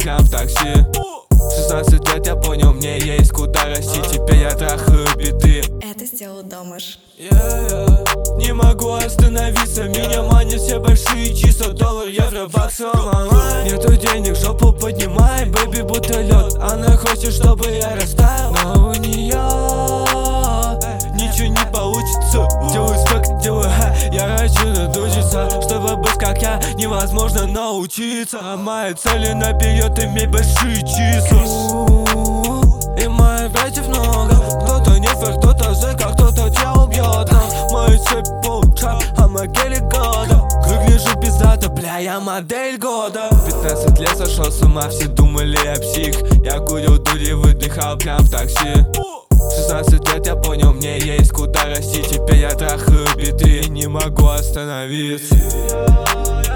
прям в такси. 16 лет я понял, мне есть куда расти. Теперь я трахаю биты. Это сделал Домаш. Не могу остановиться, меня манят все большие числа. Доллар, евро, баксы онлайн. Нету денег, жопу поднимай, бэби, будто лед. Она хочет, чтобы я растаял, но у нее ничего не получится. Делаю спек, делаю я хочу надучиться. Чтобы быть как я, невозможно научиться. А мои цели наперед иметь большие числа. И моих братьев много. Кто-то нефер, кто-то зэка, кто-то тебя убьет. Мои цепь полчаса, а могиле года. Выгляжу пиздато, бля, я модель года. 15 лет сошел с ума, все думали я псих. Я курил дури, выдыхал прям в такси. 16 лет я понял, мне есть куда расти. Теперь я трахаю биты и не могу остановиться.